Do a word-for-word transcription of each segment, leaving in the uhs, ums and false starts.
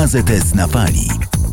A Z S na fali.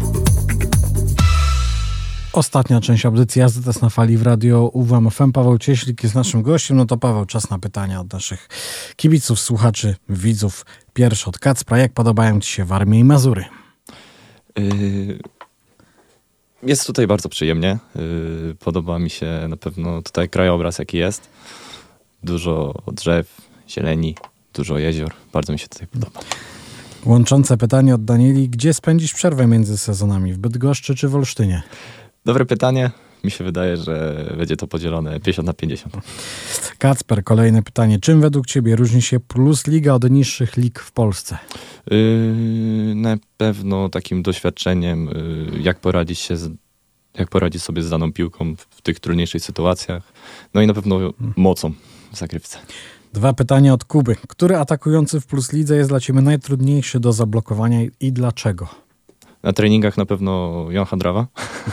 Ostatnia część audycji A Z S na fali w radio U W M F M. Paweł Cieślik jest naszym gościem. No to Paweł, czas na pytania od naszych kibiców, słuchaczy, widzów. Pierwszy od Kacpra. Jak podobają Ci się Warmie i Mazury? Yy, jest tutaj bardzo przyjemnie. Yy, podoba mi się na pewno tutaj krajobraz, jaki jest. Dużo drzew, zieleni, dużo jezior. Bardzo mi się tutaj podoba. Łączące pytanie od Danieli. Gdzie spędzisz przerwę między sezonami? W Bydgoszczy czy w Olsztynie? Dobre pytanie. Mi się wydaje, że będzie to podzielone pięćdziesiąt na pięćdziesiąt. Kacper, kolejne pytanie. Czym według Ciebie różni się Plus Liga od niższych lig w Polsce? Yy, na pewno takim doświadczeniem, yy, jak poradzić się z, jak poradzić sobie z daną piłką w tych trudniejszych sytuacjach. No i na pewno mocą w zagrywce. Dwa pytania od Kuby. Który atakujący w Plus Lidze jest dla Ciebie najtrudniejszy do zablokowania i dlaczego? Na treningach na pewno Jon Hadrawa.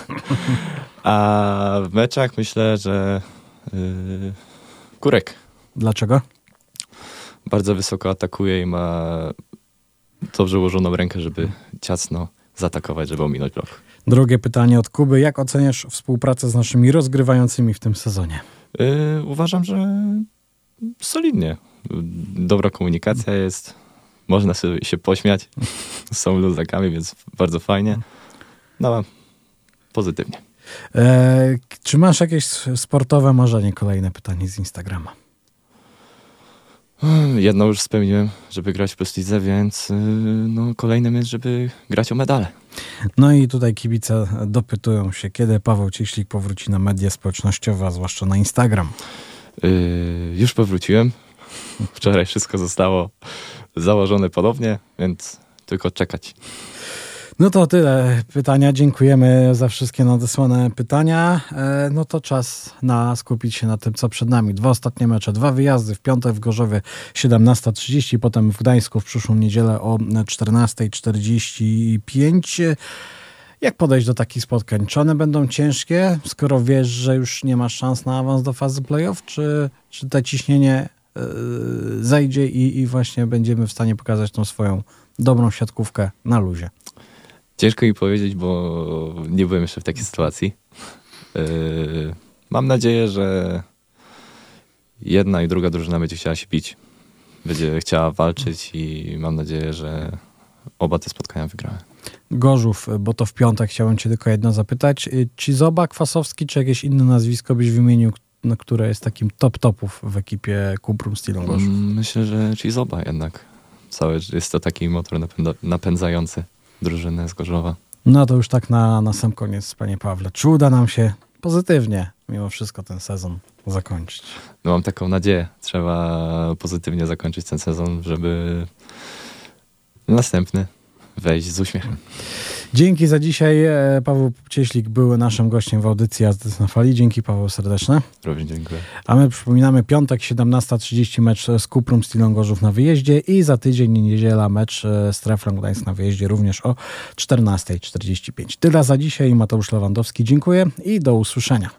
A w meczach myślę, że yy, Kurek. Dlaczego? Bardzo wysoko atakuje i ma dobrze ułożoną rękę, żeby ciasno zaatakować, żeby ominąć blok. Drugie pytanie od Kuby. Jak oceniasz współpracę z naszymi rozgrywającymi w tym sezonie? Yy, uważam, że solidnie. Dobra komunikacja jest. Można sobie się pośmiać. Są luzakami, więc bardzo fajnie. No, pozytywnie. E, czy masz jakieś sportowe marzenie? Kolejne pytanie z Instagrama. Jedno już spełniłem, żeby grać w Plus Lidze, więc no, kolejnym jest, żeby grać o medale. No i tutaj kibice dopytują się, kiedy Paweł Cieślik powróci na media społecznościowe, a zwłaszcza na Instagram. Yy, już powróciłem. Wczoraj wszystko zostało założone ponownie, więc tylko czekać. No to tyle pytania. Dziękujemy za wszystkie nadesłane pytania. E, no to czas na skupić się na tym, co przed nami. Dwa ostatnie mecze, dwa wyjazdy. W piątek w Gorzowie siedemnasta trzydzieści, potem w Gdańsku w przyszłą niedzielę o czternasta czterdzieści pięć. Jak podejść do takich spotkań? Czy one będą ciężkie, skoro wiesz, że już nie masz szans na awans do fazy play-off? Czy, czy to ciśnienie yy, zejdzie i, i właśnie będziemy w stanie pokazać tą swoją dobrą siatkówkę na luzie? Ciężko mi powiedzieć, bo nie byłem jeszcze w takiej sytuacji. Yy, mam nadzieję, że jedna i druga drużyna będzie chciała się bić. Będzie chciała walczyć i mam nadzieję, że oba te spotkania wygrały. Gorzów, bo to w piątek chciałem cię tylko jedno zapytać. Cizoba, Kwasowski, czy jakieś inne nazwisko byś wymienił, no, które jest takim top topów w ekipie Kumprum Steel Gorzów? Myślę, że Cizoba jednak. Cały, jest to taki motor napęda, napędzający drużynę z Gorzowa. No to już tak na, na sam koniec, panie Pawle. Czy uda nam się pozytywnie mimo wszystko ten sezon zakończyć? No mam taką nadzieję. Trzeba pozytywnie zakończyć ten sezon, żeby następny wejść z uśmiechem. Dzięki za dzisiaj. Paweł Cieślik był naszym gościem w audycji A Z S na fali. Dzięki, Paweł, serdeczne. Również dziękuję. A my przypominamy piątek, siedemnasta trzydzieści mecz z Kumprum Steel Gorzów na wyjeździe i za tydzień, niedziela, mecz z Treflem Gdańsk na wyjeździe również o czternasta czterdzieści pięć. Tyle za dzisiaj. Mateusz Lewandowski. Dziękuję i do usłyszenia.